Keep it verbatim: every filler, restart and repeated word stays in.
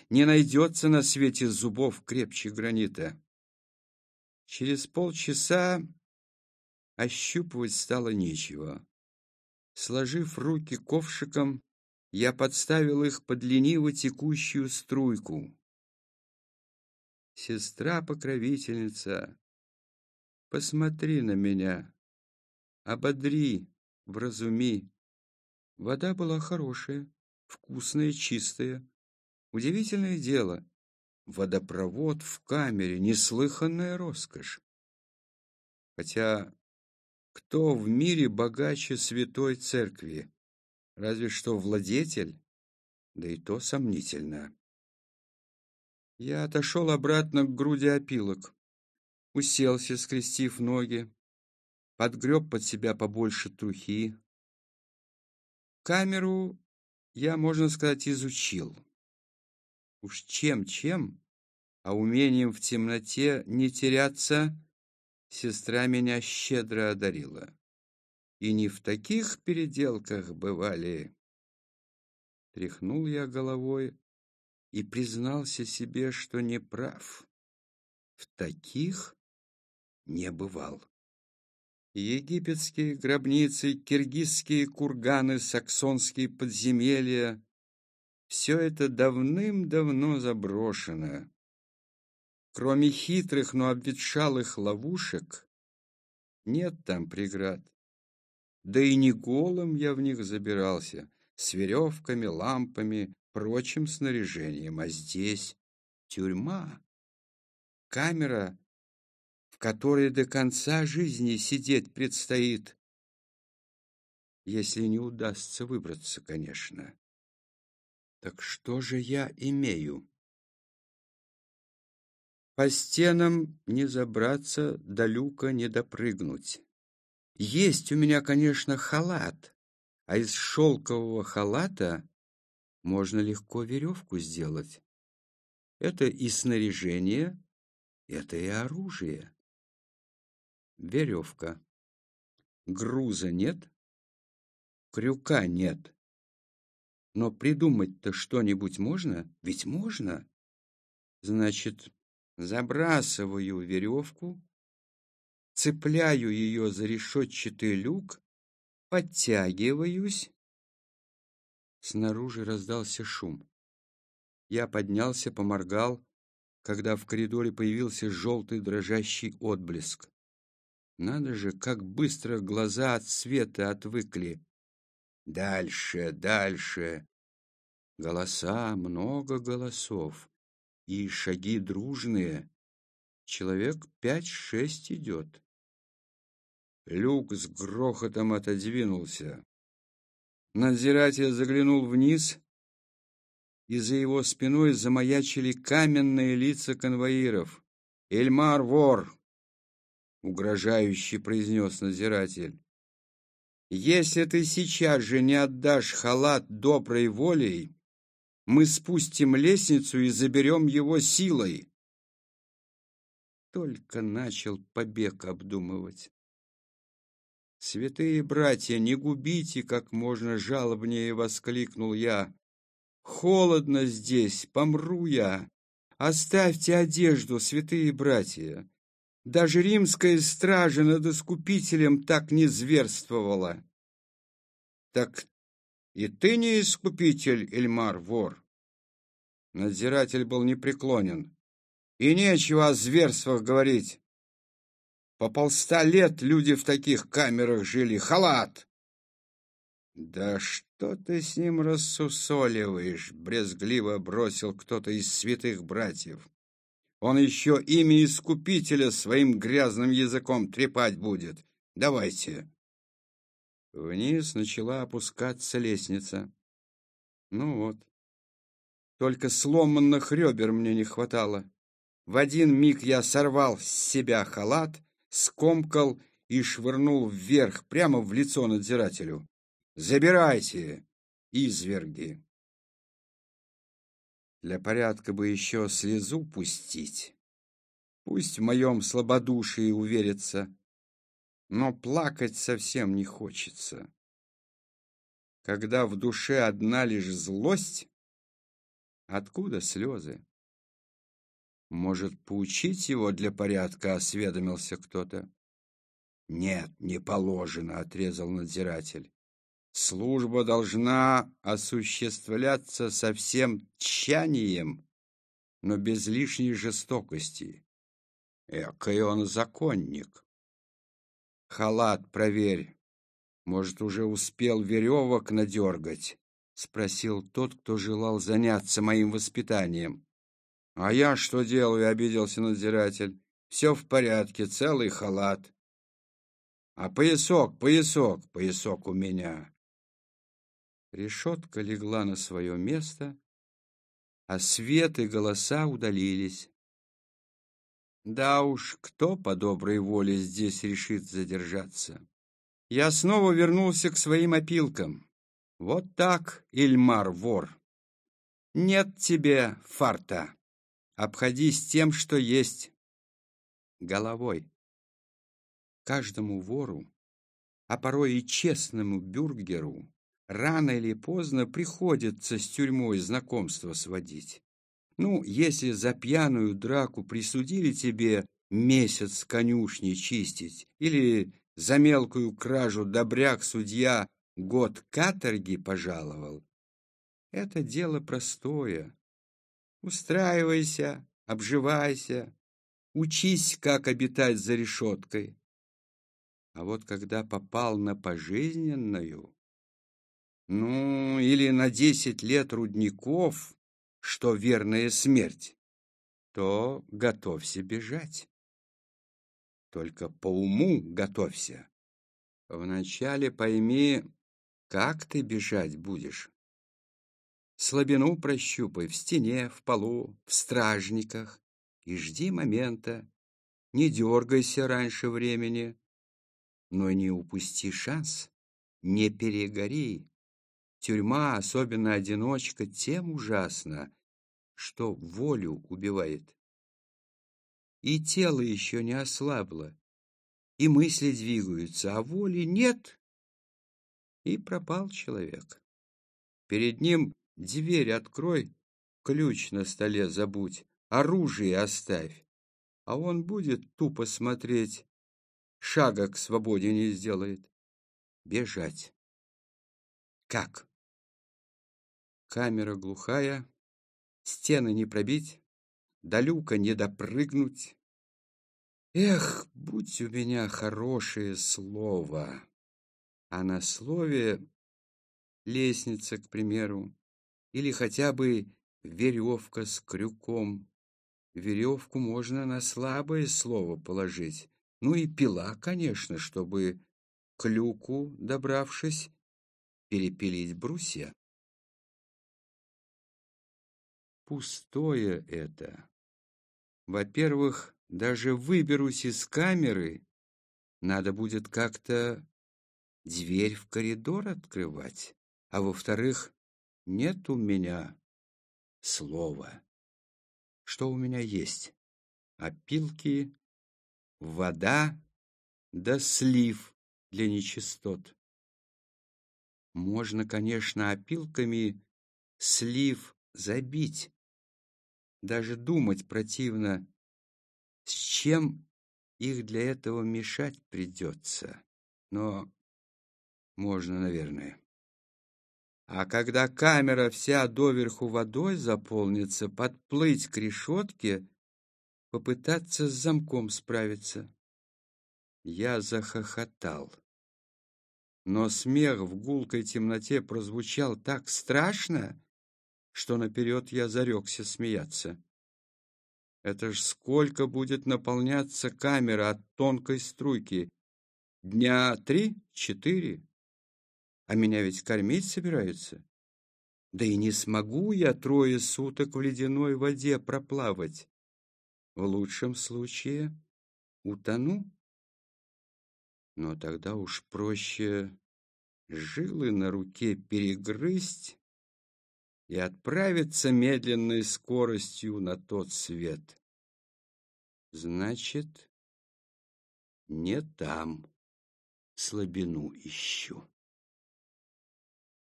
Не найдется на свете зубов крепче гранита. Через полчаса ощупывать стало нечего. Сложив руки ковшиком, я подставил их под лениво текущую струйку. Сестра-покровительница, посмотри на меня, ободри, вразуми. Вода была хорошая, вкусная, чистая. Удивительное дело, водопровод в камере — неслыханная роскошь. Хотя кто в мире богаче святой церкви? Разве что владетель, да и то сомнительно. Я отошел обратно к груди опилок, уселся, скрестив ноги, подгреб под себя побольше трухи. Камеру я, можно сказать, изучил. Уж чем-чем, а умением в темноте не теряться сестра меня щедро одарила. И не в таких переделках бывали. Тряхнул я головой и признался себе, что не прав. В таких не бывал. Египетские гробницы, киргизские курганы, саксонские подземелья — все это давным-давно заброшено. Кроме хитрых, но обветшалых ловушек, нет там преград. Да и не голым я в них забирался, с веревками, лампами, прочим снаряжением, а здесь тюрьма, камера, в которой до конца жизни сидеть предстоит, если не удастся выбраться, конечно. Так что же я имею? По стенам не забраться, до люка не допрыгнуть. Есть у меня, конечно, халат, а из шелкового халата можно легко веревку сделать. Это и снаряжение, это и оружие. Веревка. Груза нет, крюка нет. Но придумать-то что-нибудь можно? Ведь можно. Значит, забрасываю веревку, цепляю ее за решетчатый люк, подтягиваюсь. Снаружи раздался шум. Я поднялся, поморгал, когда в коридоре появился желтый дрожащий отблеск. Надо же, как быстро глаза от света отвыкли. Дальше, дальше. Голоса, много голосов. И шаги дружные. Человек пять-шесть идет. Люк с грохотом отодвинулся. Надзиратель заглянул вниз, и за его спиной замаячили каменные лица конвоиров. «Эльмар вор!» — угрожающе произнес надзиратель. «Если ты сейчас же не отдашь халат доброй волей, мы спустим лестницу и заберем его силой». Только начал побег обдумывать. «Святые братья, не губите!» — как можно жалобнее воскликнул я. «Холодно здесь, помру я. Оставьте одежду, святые братья. Даже римская стража над искупителем так не зверствовала». «Так и ты не искупитель, Эльмар, вор?» Надзиратель был непреклонен. «И нечего о зверствах говорить. По полста лет люди в таких камерах жили. Халат!» «Да что ты с ним рассусоливаешь?» — брезгливо бросил кто-то из святых братьев. «Он еще имя искупителя своим грязным языком трепать будет. Давайте». Вниз начала опускаться лестница. Ну вот, только сломанных ребер мне не хватало. В один миг я сорвал с себя халат, скомкал и швырнул вверх, прямо в лицо надзирателю. «Забирайте, изверги!» Для порядка бы еще слезу пустить. Пусть в моем слабодушии уверится, но плакать совсем не хочется. Когда в душе одна лишь злость, Откуда слезы? Может, поучить его для порядка, осведомился кто-то. Нет, не положено, отрезал надзиратель. Служба должна осуществляться со всем тщанием, но без лишней жестокости. Экой он законник. Халат проверь. Может, уже успел веревок надергать? Спросил тот, кто желал заняться моим воспитанием. А я что делаю? Обиделся надзиратель. Все в порядке, целый халат. А поясок, поясок, поясок у меня. Решетка легла на свое место, а свет и голоса удалились. Да уж, кто по доброй воле здесь решит задержаться? Я снова вернулся к своим опилкам. Вот так, Ильмар вор. Нет тебе фарта. Обходись тем, что есть. Головой. Каждому вору, а порой и честному бюргеру, рано или поздно приходится с тюрьмой знакомство сводить. Ну, если за пьяную драку присудили тебе месяц конюшни чистить, или за мелкую кражу добряк-судья год каторги пожаловал, это дело простое. Устраивайся, обживайся, учись, как обитать за решеткой. А вот когда попал на пожизненную, ну, или на десять лет рудников, что верная смерть, то готовься бежать. Только по уму готовься. Вначале пойми, как ты бежать будешь. Слабину прощупай в стене, в полу, в стражниках и жди момента. Не дергайся раньше времени, но не упусти шанс, не перегори. Тюрьма, особенно одиночка, тем ужасна, что волю убивает. И тело еще не ослабло, и мысли двигаются, а воли нет, и пропал человек. Перед ним дверь открой, ключ на столе забудь, оружие оставь, а он будет тупо смотреть, шага к свободе не сделает. Бежать. Как? Камера глухая, стены не пробить, до люка не допрыгнуть. Эх, будь у меня хорошее слово, а на слове лестница, к примеру, или хотя бы веревка с крюком. Веревку можно на слабое слово положить, ну и пила, конечно, чтобы к люку, добравшись, перепилить брусья. Пустое это. Во-первых, даже выберусь из камеры, надо будет как-то дверь в коридор открывать. А во-вторых, нет у меня слова. Что у меня есть? Опилки, вода да слив для нечистот. Можно, конечно, опилками слив забить. Даже думать противно, с чем их для этого мешать придется. Но можно, наверное. А когда камера вся доверху водой заполнится, подплыть к решетке, попытаться с замком справиться. Я захохотал. Но смех в гулкой темноте прозвучал так страшно, что наперед я зарекся смеяться. Это ж сколько будет наполняться камера от тонкой струйки? Дня три-четыре? А меня ведь кормить собираются. Да и не смогу я трое суток в ледяной воде проплавать. В лучшем случае утону. Но тогда уж проще жилы на руке перегрызть и отправиться медленной скоростью на тот свет. Значит, не там слабину ищу.